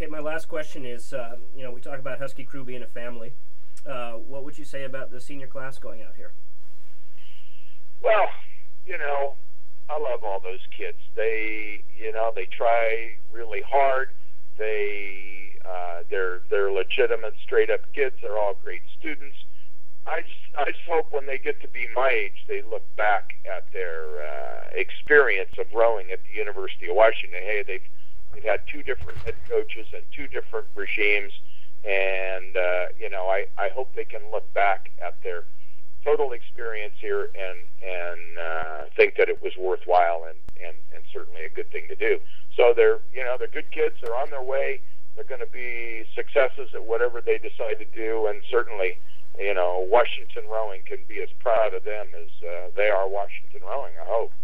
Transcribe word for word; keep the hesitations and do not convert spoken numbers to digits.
Okay, my last question is, uh, you know, we talk about Husky Crew being a family. Uh, what would you say about the senior class going out here? Well, you know, I love all those kids. They, you know, they try really hard. They, uh, they're they're legitimate, straight up kids. They're all great students. I just, I just hope when they get to be my age, they look back at their uh, experience of rowing at the University of Washington. Hey, they've they've had two different head coaches and two different regimes, and uh, you know, I, I hope they can look back at their total experience here and and uh, think that it was worthwhile and, and, and certainly a good thing to do. So they're you know they're good kids. They're on their way. They're going to be successes at whatever they decide to do, and certainly, you know, Washington Rowing can be as proud of them as uh, they are Washington Rowing, I hope.